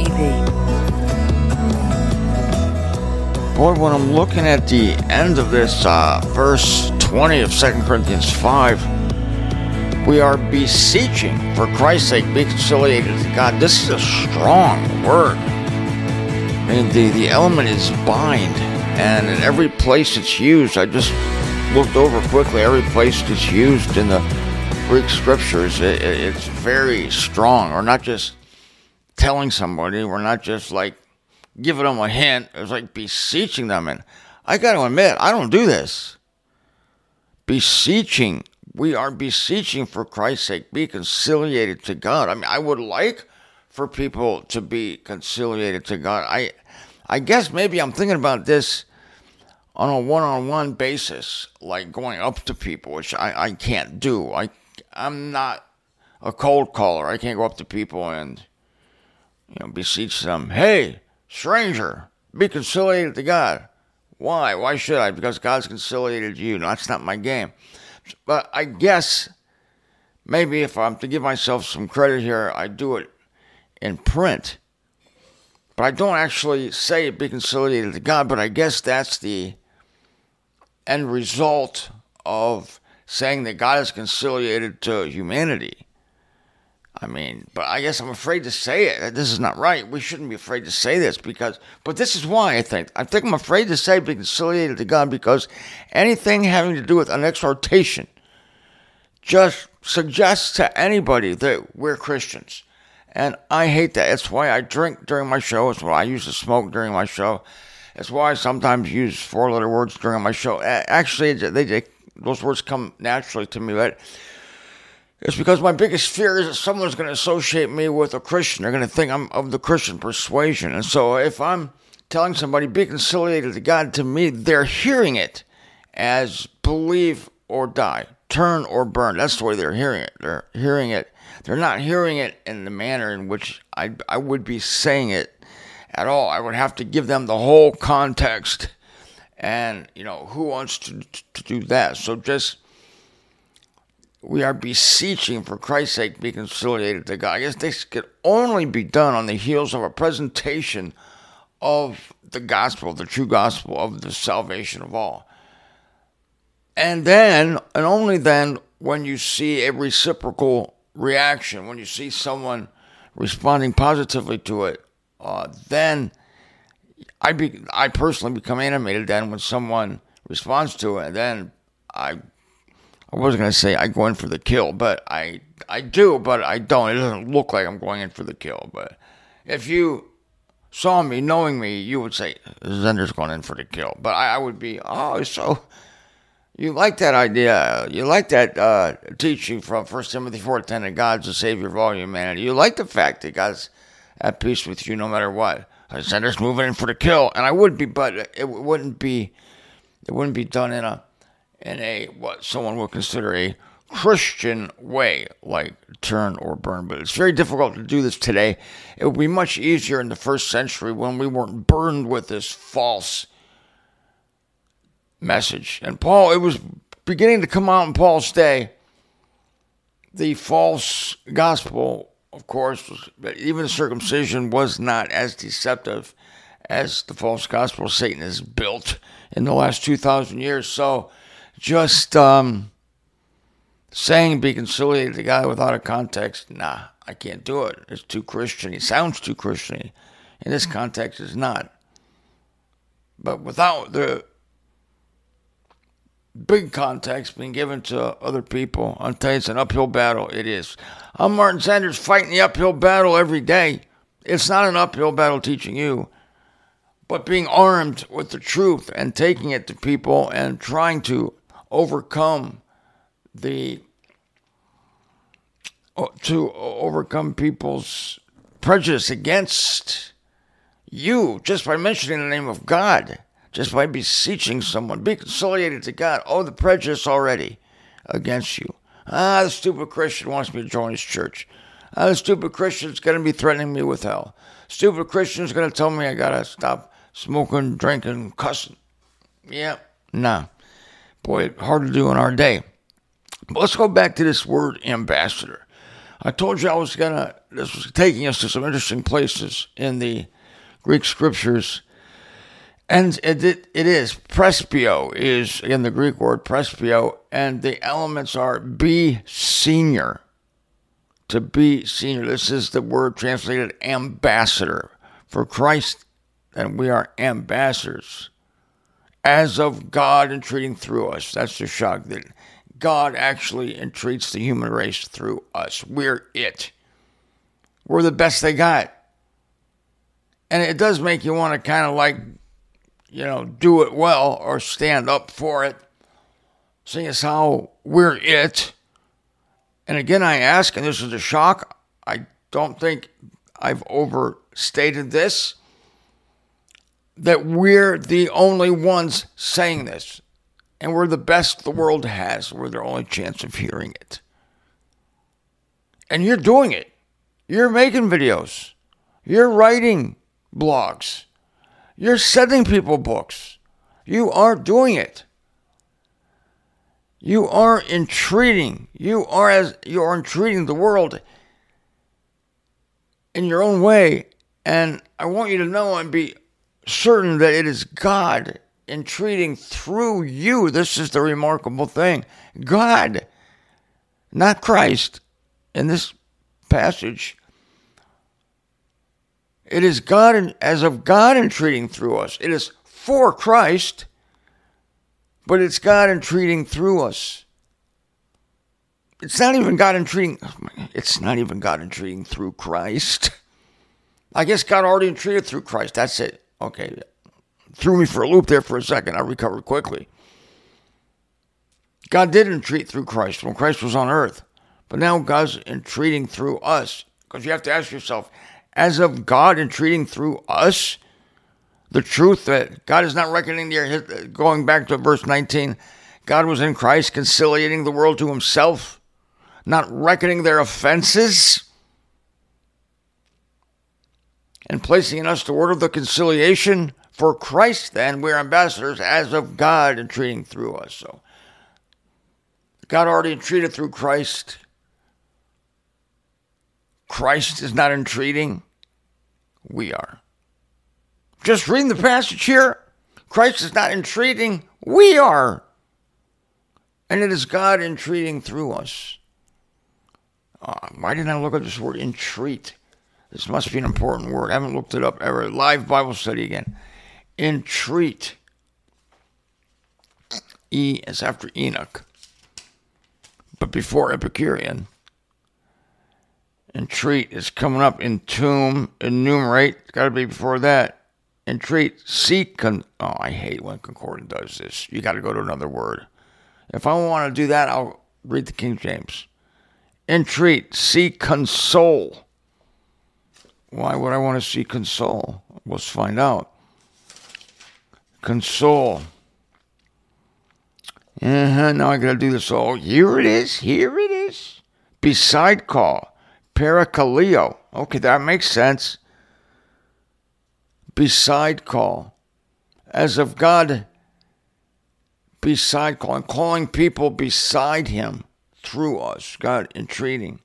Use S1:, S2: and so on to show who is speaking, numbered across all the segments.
S1: Boy, when I'm looking at the end of this verse 20 of 2 Corinthians 5, we are beseeching for Christ's sake, be conciliated to God. This is a strong word. I mean, the element is bind, and in every place it's used, I just looked over quickly, every place it's used in the Greek scriptures, it's very strong. We're not just telling somebody, we're not just like giving them a hint, it's like beseeching them. And I got to admit, I don't do this. Beseeching, we are beseeching for Christ's sake, be conciliated to God. I mean, I would like for people to be conciliated to God. I guess maybe I'm thinking about this on a one-on-one basis, like going up to people, which I can't do. I'm not a cold caller. I can't go up to people and, beseech them. Hey, stranger, be conciliated to God. Why? Why should I? Because God's conciliated you. No, that's not my game. But I guess maybe if I'm to give myself some credit here, I do it in print. But I don't actually say be conciliated to God, but I guess that's the end result of saying that God is conciliated to humanity. I mean, but I guess I'm afraid to say it. This is not right. We shouldn't be afraid to say this but this is why I think I'm afraid to say be conciliated to God, because anything having to do with an exhortation just suggests to anybody that we're Christians. And I hate that. It's why I drink during my show. It's why I used to smoke during my show. It's why I sometimes use 4-letter words during my show. Actually, those words come naturally to me, but it's because my biggest fear is that someone's going to associate me with a Christian. They're going to think I'm of the Christian persuasion. And so if I'm telling somebody, be conciliated to God, to me, they're hearing it as believe or die, turn or burn. That's the way they're hearing it. They're hearing it. They're not hearing it in the manner in which I would be saying it at all. I would have to give them the whole context. And, who wants to do that? So we are beseeching for Christ's sake, be conciliated to God. I guess this could only be done on the heels of a presentation of the gospel, the true gospel of the salvation of all. And then, and only then, when you see a reciprocal reaction, when you see someone responding positively to it, then I personally become animated then when someone responds to it. And then I wasn't going to say I go in for the kill, but I do, but I don't. It doesn't look like I'm going in for the kill. But if you saw me, knowing me, you would say, Zender's going in for the kill. But I would be, so you like that idea. You like that teaching from 1 Timothy 4:10 that God's the Savior of all humanity. You like the fact that God's at peace with you no matter what. Zender's moving in for the kill. And I would be, but it wouldn't be done in a what someone would consider a Christian way, like turn or burn. But it's very difficult to do this today. It would be much easier in the first century when we weren't burned with this false message. And Paul, it was beginning to come out in Paul's day. The false gospel, of course, even the circumcision was not as deceptive as the false gospel Satan has built in the last 2,000 years. So just saying be conciliated to God without a context, nah, I can't do it. It's too Christian. It sounds too Christian. In this context, it's not. But without the big context being given to other people, I'll tell you, it's an uphill battle. It is. I'm Martin Sanders, fighting the uphill battle every day. It's not an uphill battle teaching you, but being armed with the truth and taking it to people and trying to overcome people's prejudice against you just by mentioning the name of God, just by beseeching someone, be conciliated to God. Oh, the prejudice already against you. The stupid Christian wants me to join his church. The stupid Christian's going to be threatening me with hell. Stupid Christian's going to tell me I got to stop smoking, drinking, cussing. Yeah, nah. Boy, hard to do in our day. But let's go back to this word ambassador. I told you this was taking us to some interesting places in the Greek scriptures. And it is, presbyo is, again, the Greek word presbyo, and the elements are be senior. To be senior. This is the word translated ambassador for Christ, and we are ambassadors as of God entreating through us. That's the shock, that God actually entreats the human race through us. We're it. We're the best they got. And it does make you want to kind of like, do it well or stand up for it, seeing as how we're it. And again, I ask, and this is a shock, I don't think I've overstated this, that we're the only ones saying this. And we're the best the world has. We're their only chance of hearing it. And you're doing it. You're making videos. You're writing blogs. You're sending people books. You are doing it. You are entreating. You are entreating the world in your own way. And I want you to know and be certain that it is God entreating through you. This is the remarkable thing. God, not Christ, in this passage. It is God, as of God entreating through us. It is for Christ, but it's God entreating through us. It's not even God entreating through Christ. I guess God already entreated through Christ. That's it. Okay. Threw me for a loop there for a second. I recovered quickly. God did entreat through Christ when Christ was on earth. But now God's entreating through us. Because you have to ask yourself, as of God entreating through us, the truth that God is not reckoning going back to verse 19, God was in Christ conciliating the world to himself, not reckoning their offenses, and placing in us the word of the conciliation. For Christ, then, we're ambassadors as of God entreating through us. So God already entreated through Christ. Christ is not entreating. We are. Just reading the passage here, Christ is not entreating. We are. And it is God entreating through us. Why didn't I look at this word, entreat? This must be an important word. I haven't looked it up ever. Live Bible study again. Entreat. E is after Enoch, but before Epicurean. Entreat is coming up. Entomb, enumerate. It's got to be before that. Entreat, seek. I hate when Concordant does this. You got to go to another word. If I want to do that, I'll read the King James. Entreat, seek, console. Why would I want to see console? Let's find out. Console. Now I got to do this all. Here it is. Beside call. Parakaleo. Okay, that makes sense. Beside call. As of God, beside call. And calling people beside him through us. God entreating.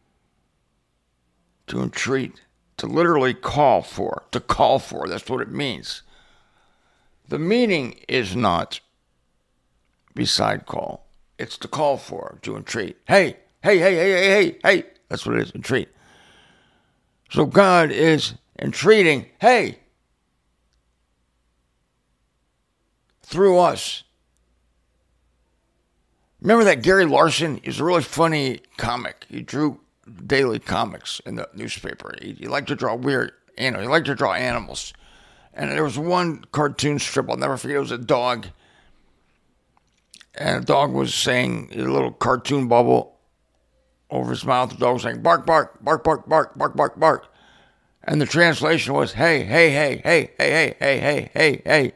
S1: To entreat. To literally call for. To call for. That's what it means. The meaning is not beside call. It's to call for. To entreat. Hey. That's what it is, entreat. So God is entreating, hey, through us. Remember that Gary Larson? He's a really funny comic. He drew daily comics in the newspaper. He liked to draw weird, he liked to draw animals. And there was one cartoon strip, I'll never forget, it was a dog. And the dog was saying, a little cartoon bubble over his mouth, the dog was saying, bark, bark, bark, bark, bark, bark, bark, bark. And the translation was, hey, hey, hey, hey, hey, hey, hey, hey, hey, hey.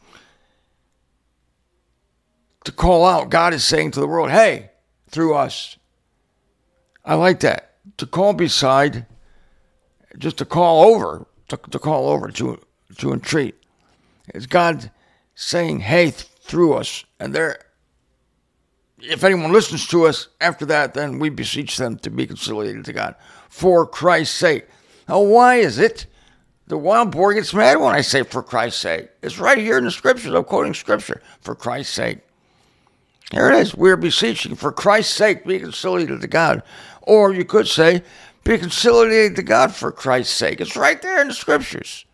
S1: To call out, God is saying to the world, hey, through us. I like that. To call beside, just to call over, to entreat. It's God saying, hey, through us. And there, if anyone listens to us after that, then we beseech them to be conciliated to God for Christ's sake. Now, why is it the wild boar gets mad when I say for Christ's sake? It's right here in the scriptures. I'm quoting scripture. For Christ's sake. Here it is. We're beseeching for Christ's sake, be conciliated to God. Or you could say, be conciliated to God for Christ's sake. It's right there in the scriptures.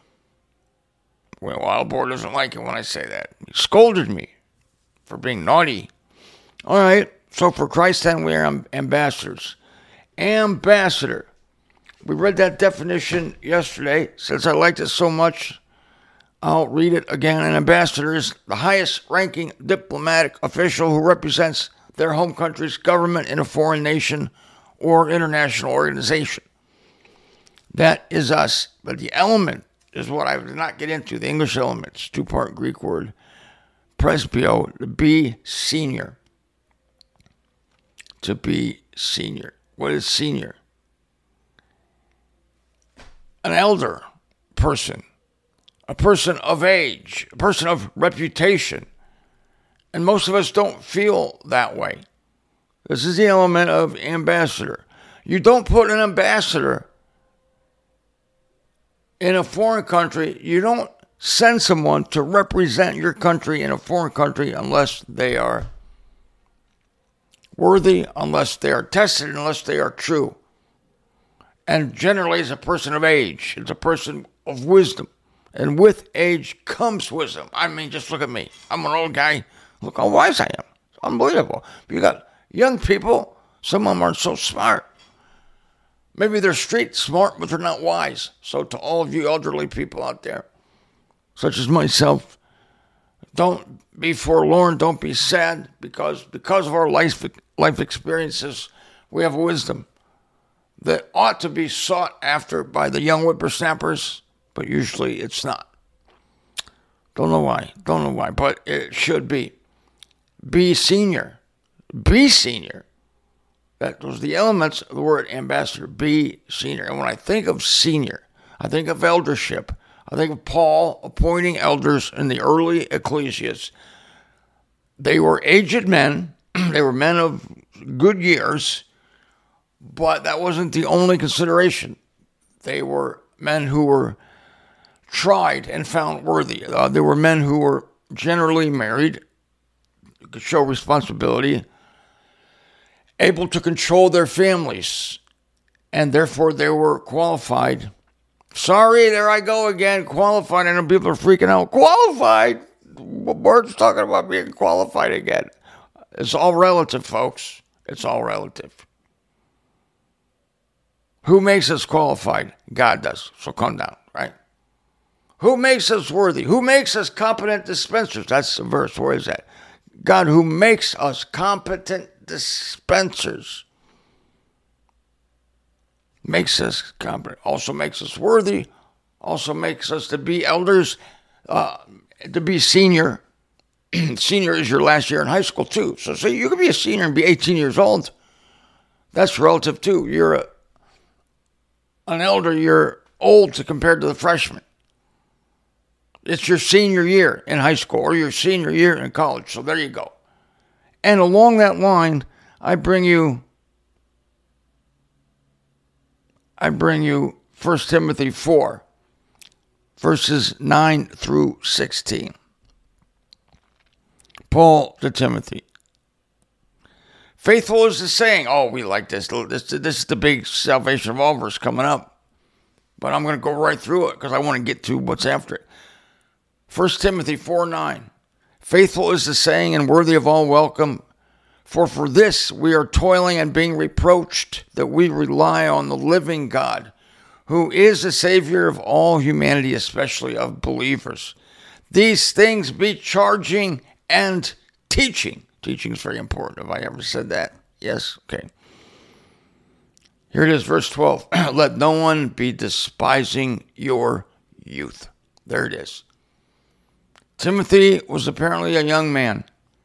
S1: Well, wild boar doesn't like it when I say that. He scolded me for being naughty. All right. So for Christ, then, we are ambassadors. Ambassador. We read that definition yesterday. Since I liked it so much, I'll read it again. An ambassador is the highest ranking diplomatic official who represents their home country's government in a foreign nation or international organization. That is us. But the element is what I did not get into. The English elements, two-part Greek word, presbyo, to be senior. To be senior. What is senior? An elder person, a person of age, a person of reputation. And most of us don't feel that way. This is the element of ambassador. You don't put an ambassador in a foreign country. You don't send someone to represent your country in a foreign country unless they are worthy, unless they are tested, unless they are true. And generally, it's a person of age. It's a person of wisdom. And with age comes wisdom. I mean, just look at me. I'm an old guy. Look how wise I am. It's unbelievable. You got young people. Some of them aren't so smart. Maybe they're street smart, but they're not wise. So to all of you elderly people out there, such as myself, don't be forlorn. Don't be sad. Because of our life experiences, we have wisdom that ought to be sought after by the young whippersnappers, but usually it's not. Don't know why, but it should be. Be senior. Be senior. That was the elements of the word ambassador. Be senior. And when I think of senior, I think of eldership. I think of Paul appointing elders in the early ecclesias. They were aged men. They were men of good years. But that wasn't the only consideration. They were men who were tried and found worthy. They were men who were generally married, could show responsibility, able to control their families, and therefore they were qualified. Sorry, there I go again, qualified. I know people are freaking out. Qualified? Word's talking about being qualified again. It's all relative, folks. It's all relative. Who makes us qualified? God does. So calm down, right? Who makes us worthy? Who makes us competent dispensers? That's the verse. Where is that? God, who makes us competent dispensers. Makes us competent. Also makes us worthy. Also makes us to be elders. To be senior. Senior is your last year in high school, too. So you could be a senior and be 18 years old. That's relative, too. You're an elder, you're old compared to the freshman. It's your senior year in high school or your senior year in college. So there you go. And along that line, I bring you 1 Timothy 4, verses 9 through 16. Paul to Timothy. Faithful is the saying. Oh, we like this. This is the big salvation of all verse coming up. But I'm going to go right through it because I want to get to what's after it. 1 Timothy 4:9. Faithful is the saying and worthy of all welcome. For this we are toiling and being reproached, that we rely on the living God, who is the Savior of all humanity, especially of believers. These things be charging and teaching. Teaching is very important. Have I ever said that? Yes? Okay. Here it is, verse 12. Let no one be despising your youth. There it is. Timothy was apparently a young man,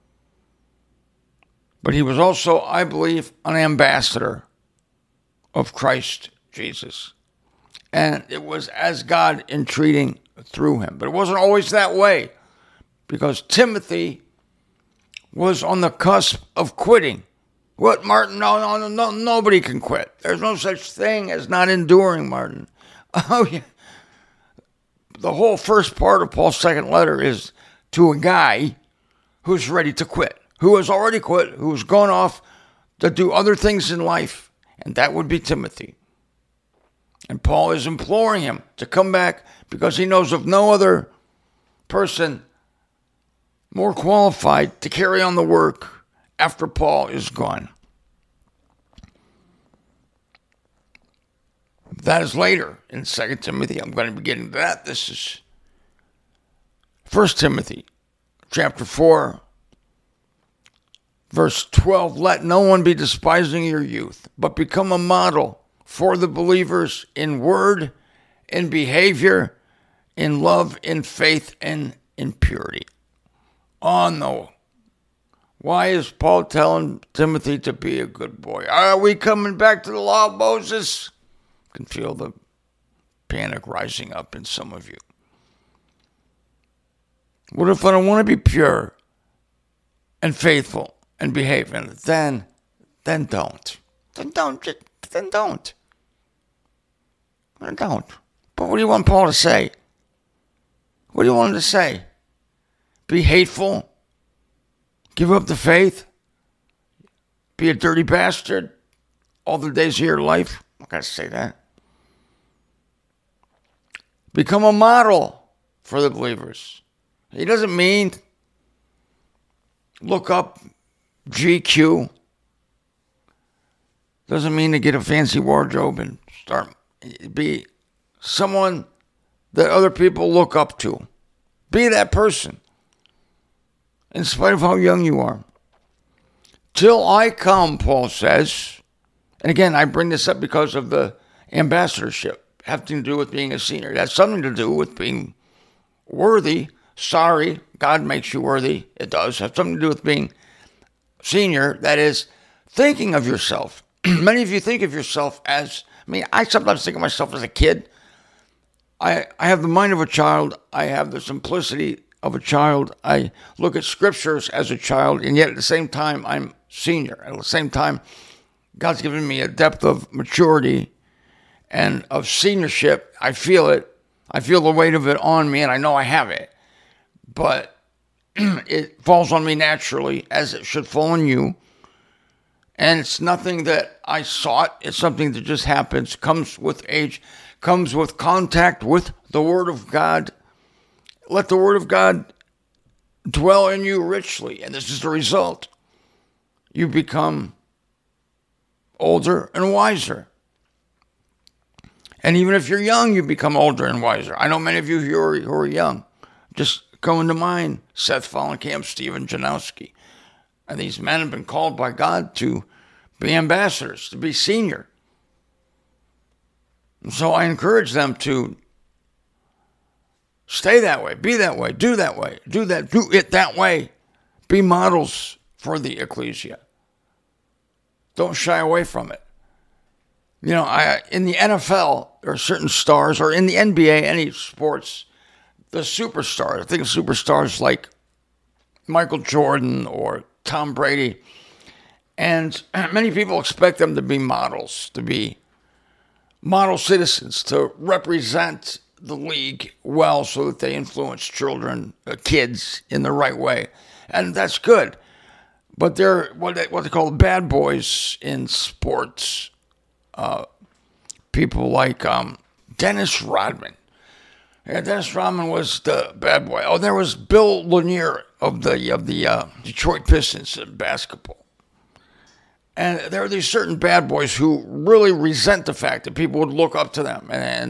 S1: but he was also, I believe, an ambassador of Christ Jesus. And it was as God entreating through him. But it wasn't always that way, because Timothy was on the cusp of quitting. What, Martin? No, nobody can quit. There's no such thing as not enduring, Martin. Oh, yeah. The whole first part of Paul's second letter is to a guy who's ready to quit, who has already quit, who's gone off to do other things in life, and that would be Timothy. And Paul is imploring him to come back because he knows of no other person more qualified to carry on the work after Paul is gone. That is later in 2 Timothy. I'm going to be getting to that. This is 1 Timothy chapter 4, verse 12. Let no one be despising your youth, but become a model for the believers in word, in behavior, in love, in faith, and in purity. Oh, no. Why is Paul telling Timothy to be a good boy? Are we coming back to the law of Moses? I can feel the panic rising up in some of you. What if I don't want to be pure and faithful and behave? And then don't. Then don't. But what do you want Paul to say? What do you want him to say? Be hateful? Give up the faith? Be a dirty bastard all the days of your life? I'm not going to say that. Become a model for the believers. He doesn't mean look up GQ. Doesn't mean to get a fancy wardrobe and start be someone that other people look up to. Be that person, in spite of how young you are. Till I come, Paul says, and again, I bring this up because of the ambassadorship having to do with being a senior. It has something to do with being worthy. Sorry, God makes you worthy. It does have something to do with being senior. That is, thinking of yourself. Many of you think of yourself as, I sometimes think of myself as a kid. I have the mind of a child. I have the simplicity of a child. I look at scriptures as a child, and yet at the same time, I'm senior. At the same time, God's given me a depth of maturity and of seniorship. I feel it. I feel the weight of it on me, and I know I have it. But it falls on me naturally, as it should fall on you. And it's nothing that I sought. It's something that just happens, comes with age, comes with contact with the Word of God. Let the Word of God dwell in you richly. And this is the result. You become older and wiser. And even if you're young, you become older and wiser. I know many of you who are young. Just coming to mind, Seth Fallenkamp, Stephen Janowski. And these men have been called by God to be ambassadors, to be senior. And so I encourage them to stay that way, be that way, do that way, do it that way. Be models for the ecclesia. Don't shy away from it. You know, in the NFL, there are certain stars, or in the NBA, any sports, the superstars. I think of superstars like Michael Jordan or Tom Brady. And many people expect them to be models, to be model citizens, to represent the league well so that they influence kids in the right way. And that's good. But they're what they call bad boys in sports. People like Dennis Rodman. Yeah, Dennis Rodman was the bad boy. Oh, there was Bill Lanier of the Detroit Pistons in basketball. And there are these certain bad boys who really resent the fact that people would look up to them and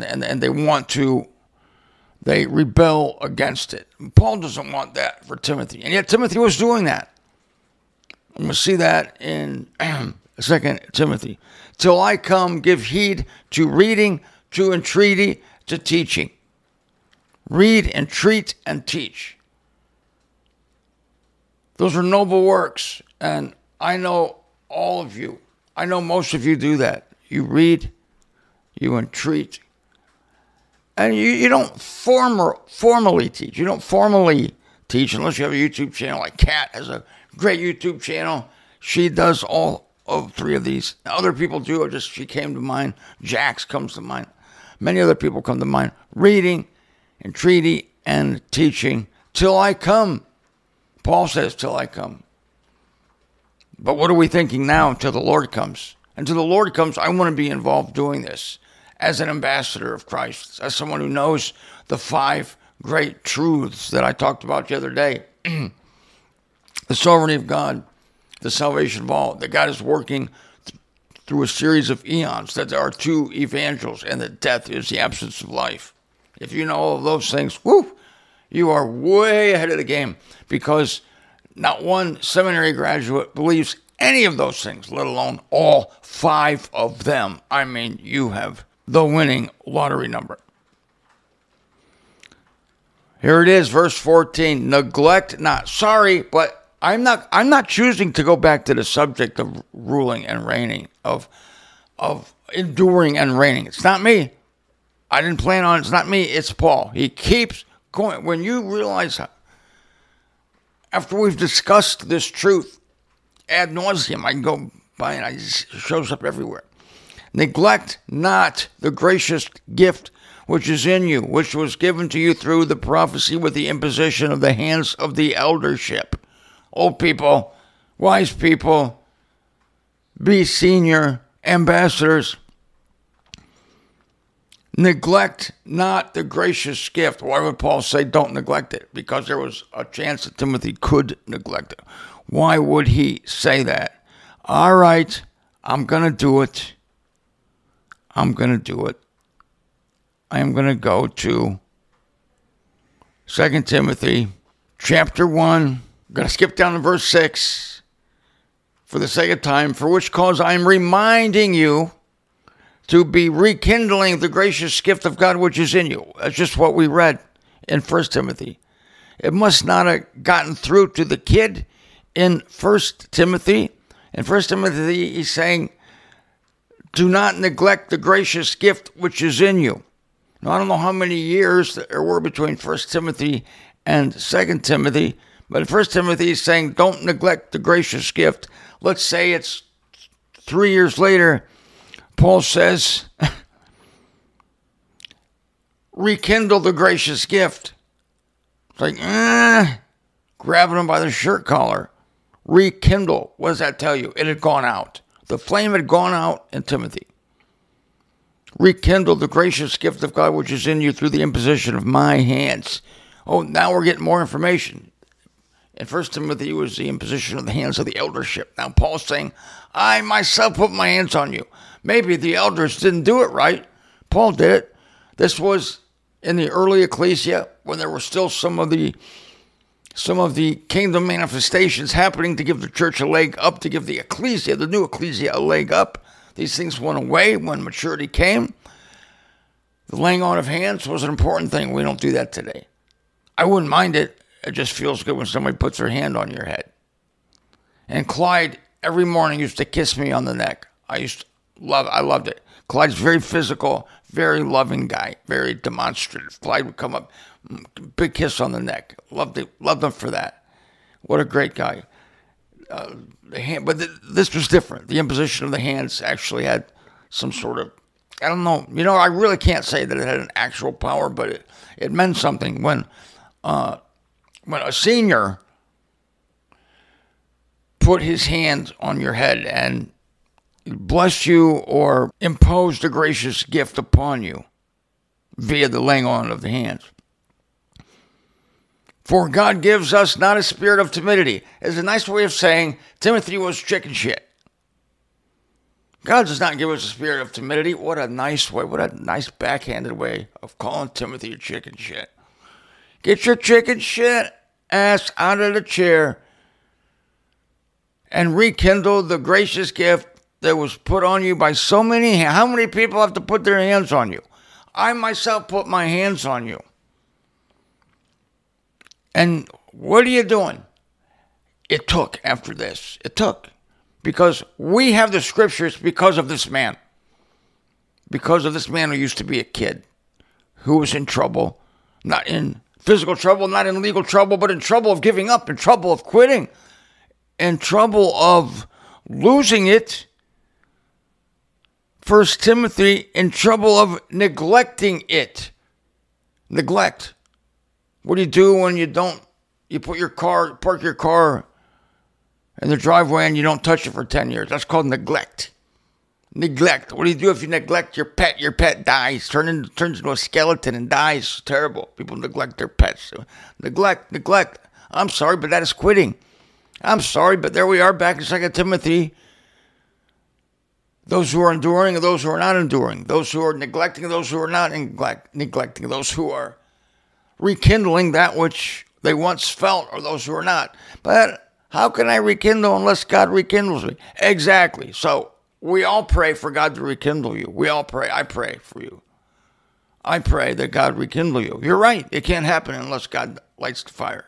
S1: they rebel against it. Paul doesn't want that for Timothy. And yet Timothy was doing that. And we'll see that in 2 Timothy. Till I come, give heed to reading, to entreaty, to teaching. Read, entreat, and teach. Those are noble works. And I know all of you, I know most of you do that. You read, you entreat, and you don't formally teach. You don't formally teach unless you have a YouTube channel. Like Kat has a great YouTube channel. She does all of three of these. Other people do. Just she came to mind. Jax comes to mind. Many other people come to mind. Reading, entreaty, and teaching till I come. Paul says, till I come. But what are we thinking now until the Lord comes? Until the Lord comes, I want to be involved doing this as an ambassador of Christ, as someone who knows the 5 great truths that I talked about the other day. The sovereignty of God, the salvation of all, that God is working through a series of eons, that there are 2 evangels, and that death is the absence of life. If you know all of those things, you are way ahead of the game, because not one seminary graduate believes any of those things, let alone all 5 of them. I mean, you have the winning lottery number. Here it is, verse 14. Neglect not. Sorry, but I'm not choosing to go back to the subject of ruling and reigning, of enduring and reigning. It's not me. I didn't plan on it. It's not me. It's Paul. He keeps going. When you realize how, after we've discussed this truth ad nauseum, I can go by and it shows up everywhere. Neglect not the gracious gift which is in you, which was given to you through the prophecy with the imposition of the hands of the eldership. Old people, wise people, be senior ambassadors. Neglect not the gracious gift. Why would Paul say don't neglect it? Because there was a chance that Timothy could neglect it. Why would he say that? All right, I'm going to do it. I'm going to do it. I am going to go to 2 Timothy chapter 1. I'm going to skip down to verse 6 for the sake of time, for which cause I am reminding you to be rekindling the gracious gift of God which is in you. That's just what we read in 1 Timothy. It must not have gotten through to the kid in 1 Timothy. In 1 Timothy, he's saying, do not neglect the gracious gift which is in you. Now, I don't know how many years there were between 1 Timothy and 2 Timothy, but in 1 Timothy, he's saying, don't neglect the gracious gift. Let's say it's 3 years later. Paul says, rekindle the gracious gift. It's like, grabbing him by the shirt collar. Rekindle. What does that tell you? It had gone out. The flame had gone out in Timothy. Rekindle the gracious gift of God which is in you through the imposition of my hands. Oh, now we're getting more information. In 1 Timothy, it was the imposition of the hands of the eldership. Now Paul's saying, I myself put my hands on you. Maybe the elders didn't do it right. Paul did it. This was in the early ecclesia when there were still some of the kingdom manifestations happening to give the church a leg up, to give the ecclesia, the new ecclesia, a leg up. These things went away when maturity came. The laying on of hands was an important thing. We don't do that today. I wouldn't mind it. It just feels good when somebody puts their hand on your head. And Clyde, every morning, used to kiss me on the neck. I loved it. Clyde's very physical, very loving guy, very demonstrative. Clyde would come up, big kiss on the neck. Loved him for that. What a great guy. This was different. The imposition of the hands actually had some sort of, I don't know. I really can't say that it had an actual power, but it meant something when a senior put his hand on your head and blessed you or imposed a gracious gift upon you via the laying on of the hands. For God gives us not a spirit of timidity. It's a nice way of saying Timothy was chicken shit. God does not give us a spirit of timidity. What a nice way, what a nice backhanded way of calling Timothy a chicken shit. Get your chicken shit ass out of the chair and rekindle the gracious gift that was put on you by so many. How many people have to put their hands on you? I myself put my hands on you. And what are you doing? It took after this. It took. Because we have the scriptures because of this man. Because of this man who used to be a kid. Who was in trouble. Not in physical trouble, not in legal trouble, but in trouble of giving up, in trouble of quitting, in trouble of losing it. 1 Timothy, in trouble of neglecting it. Neglect. What do you do when you park your car in the driveway and you don't touch it for 10 years? That's called neglect. Neglect. What do you do if you neglect your pet? Your pet dies, turns into a skeleton and dies. Terrible. People neglect their pets. Neglect. I'm sorry, but that is quitting. I'm sorry, but there we are back in 2 Timothy. Those who are enduring and those who are not enduring. Those who are neglecting and those who are not neglecting. Those who are rekindling that which they once felt or those who are not. But how can I rekindle unless God rekindles me? Exactly. So we all pray for God to rekindle you. We all pray. I pray for you. I pray that God rekindle you. You're right. It can't happen unless God lights the fire.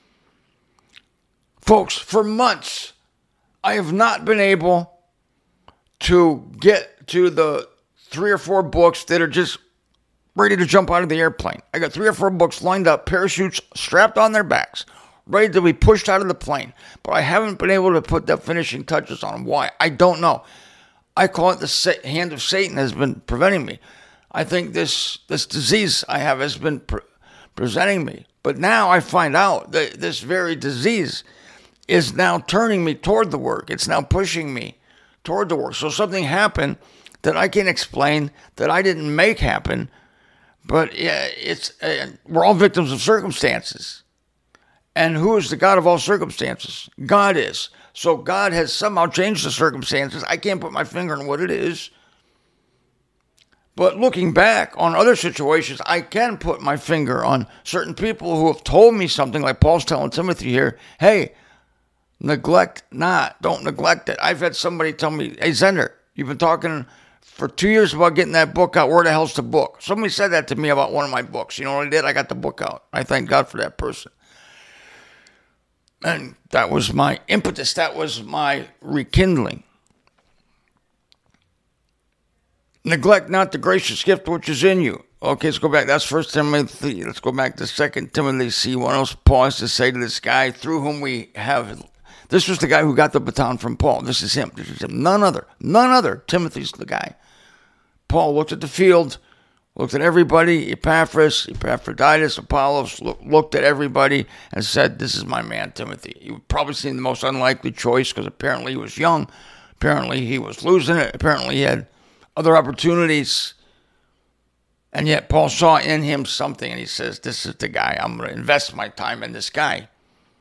S1: Folks, for months, I have not been able to get to the 3 or 4 books that are just ready to jump out of the airplane. I got 3 or 4 books lined up, parachutes strapped on their backs, ready to be pushed out of the plane. But I haven't been able to put the finishing touches on them. Why? I don't know. I call it the hand of Satan has been preventing me. I think this disease I have has been presenting me. But now I find out that this very disease is now turning me toward the work. It's now pushing me toward the work. So something happened that I can't explain, that I didn't make happen, but we're all victims of circumstances. And who is the God of all circumstances? God is. So God has somehow changed the circumstances. I can't put my finger on what it is. But looking back on other situations, I can put my finger on certain people who have told me something, like Paul's telling Timothy here, hey, neglect not. Don't neglect it. I've had somebody tell me, hey, Zender, you've been talking for 2 years about getting that book out. Where the hell's the book? Somebody said that to me about one of my books. You know what I did? I got the book out. I thank God for that person. And that was my impetus. That was my rekindling. Neglect not the gracious gift which is in you. Okay, let's go back. That's 1 Timothy. Let's go back to 2 Timothy. See what else Paul has to say to this guy through whom we have. This was the guy who got the baton from Paul. This is him. None other. Timothy's the guy. Paul looked at the field, looked at everybody, Epaphroditus, Apollos, looked at everybody and said, this is my man, Timothy. He would probably seem the most unlikely choice because apparently he was young. Apparently he was losing it. Apparently he had other opportunities. And yet Paul saw in him something and he says, this is the guy. I'm going to invest my time in this guy.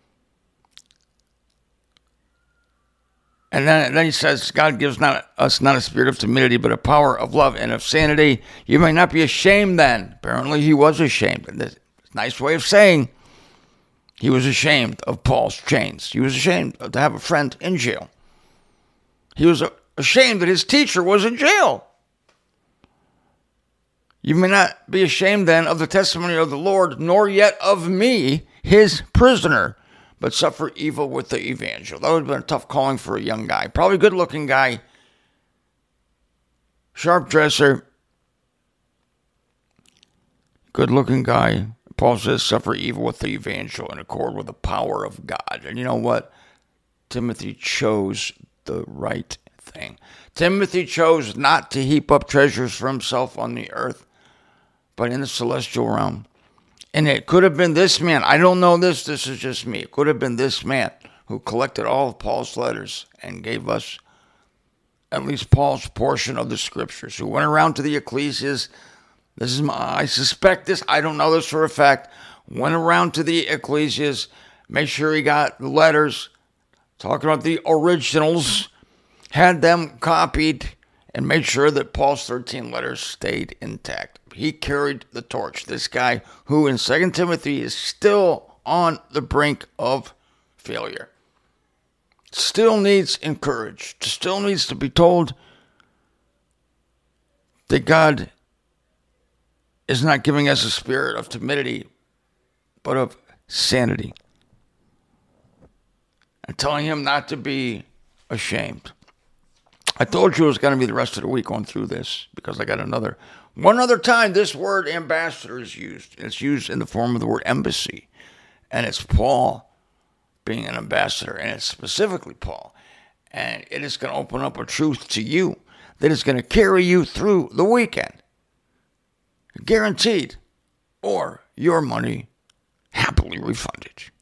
S1: And then he says, God gives us not a spirit of timidity, but a power of love and of sanity. You may not be ashamed then. Apparently he was ashamed. And this nice way of saying he was ashamed of Paul's chains. He was ashamed to have a friend in jail. He was ashamed that his teacher was in jail. You may not be ashamed then of the testimony of the Lord, nor yet of me, his prisoner, but suffer evil with the evangel. That would have been a tough calling for a young guy. Probably a good-looking guy. Sharp dresser. Good-looking guy. Paul says, suffer evil with the evangel in accord with the power of God. And you know what? Timothy chose the right thing. Timothy chose not to heap up treasures for himself on the earth, but in the celestial realm. And it could have been this man. I don't know this. This is just me. It could have been this man who collected all of Paul's letters and gave us at least Paul's portion of the scriptures, who went around to the ecclesias. I suspect this. I don't know this for a fact. Went around to the ecclesias, made sure he got the letters, talking about the originals, had them copied, and made sure that Paul's 13 letters stayed intact. He carried the torch. This guy who in 2 Timothy is still on the brink of failure. Still needs encouraged. Still needs to be told that God is not giving us a spirit of timidity, but of sanity. And telling him not to be ashamed. I told you it was going to be the rest of the week going through this because I got one other time this word ambassador is used. It's used in the form of the word embassy. And it's Paul being an ambassador, and it's specifically Paul. And it is going to open up a truth to you that is going to carry you through the weekend. Guaranteed. Or your money happily refunded.